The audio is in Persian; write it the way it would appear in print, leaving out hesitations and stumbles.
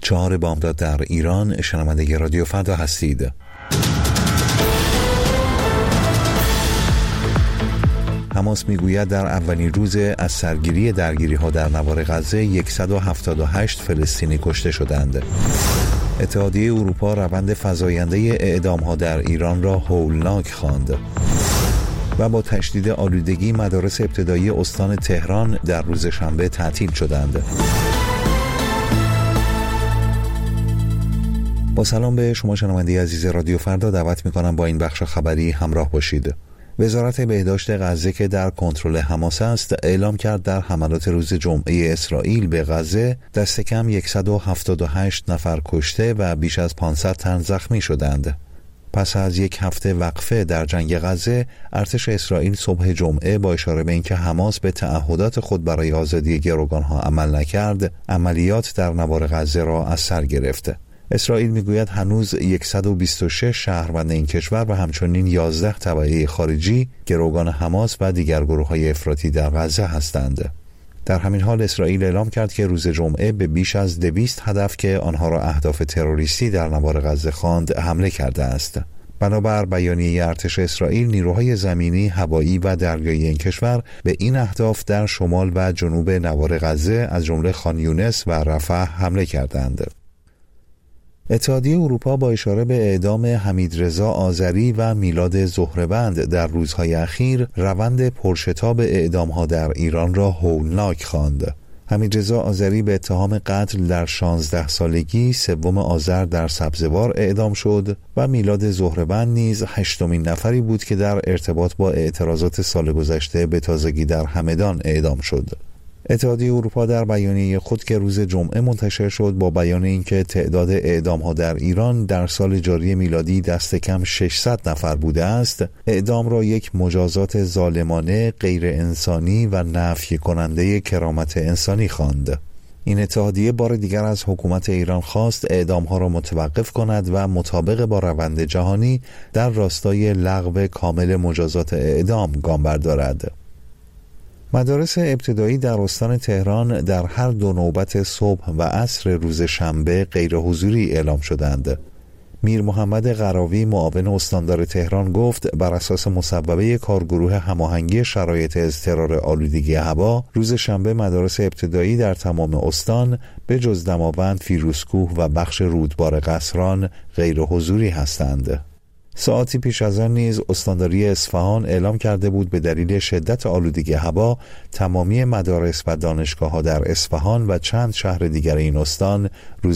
4 بامداد در ایران، شنونده رادیو فردا هستید. حماس میگوید در اولین روز از سرگیری درگیری‌ها در نوار غزه 178 فلسطینی کشته شدند. اتحادیه اروپا روند فزاینده اعدام‌ها در ایران را هولناک خواند. و با تشدید آلودگی مدارس ابتدایی استان تهران در روز شنبه تعطیل شدند. با سلام به شما شنونده عزیز رادیو فردا، دعوت می‌کنم با این بخش خبری همراه باشید. وزارت بهداشت غزه که در کنترل حماس است اعلام کرد در حملات روز جمعه اسرائیل به غزه دست کم 178 نفر کشته و بیش از 500 تن زخمی شدند. پس از یک هفته وقفه در جنگ غزه، ارتش اسرائیل صبح جمعه با اشاره به اینکه حماس به تعهدات خود برای آزادی گروگانها عمل نکرد، عملیات در نوار غزه را از سر گرفته. اسرائیل میگوید هنوز 126 شهروند این کشور و همچنین 11 تبعه خارجی گروگان حماس و دیگر گروه‌های افراطی در غزه هستند. در همین حال اسرائیل اعلام کرد که روز جمعه به بیش از 200 هدف که آنها را اهداف تروریستی در نوار غزه خواند حمله کرده است. بنابر بیانیه ارتش اسرائیل، نیروهای زمینی، هوایی و دریایی این کشور به این اهداف در شمال و جنوب نوار غزه از جمله خان یونس و رفح حمله کردند. اتحادیه اروپا با اشاره به اعدام حمیدرضا آذری و میلاد زهره‌وند در روزهای اخیر روند پرشتاب اعدام‌ها در ایران را هولناک خواند. حمیدرضا آذری به اتهام قتل در 16 سالگی 3 آذر در سبزوار اعدام شد و میلاد زهره‌وند نیز 8مین نفری بود که در ارتباط با اعتراضات سال گذشته به تازگی در همدان اعدام شد. اتحادیه اروپا در بیانیه خود که روز جمعه منتشر شد با بیان اینکه تعداد اعدام‌ها در ایران در سال جاری میلادی دست کم 600 نفر بوده است، اعدام را یک مجازات ظالمانه، غیر انسانی و نفی کننده کرامت انسانی خواند. این اتحادیه بار دیگر از حکومت ایران خواست اعدام‌ها را متوقف کند و مطابق با روند جهانی در راستای لغو کامل مجازات اعدام گام بردارد. مدارس ابتدایی در استان تهران در هر 2 نوبت صبح و عصر روز شنبه غیر حضوری اعلام شدند. میر محمد قراوی، معاون استاندار تهران، گفت بر اساس مصوبه کارگروه هماهنگی شرایط اضطرار آلودگی هوا، روز شنبه مدارس ابتدایی در تمام استان به جز دماوند، فیروزکوه و بخش رودبار قصران غیر حضوری هستند. ساعتی پیش از آن نیز استانداری اصفهان اعلام کرده بود به دلیل شدت آلودگی هوا تمامی مدارس و دانشگاه‌ها در اصفهان و چند شهر دیگر این استان روز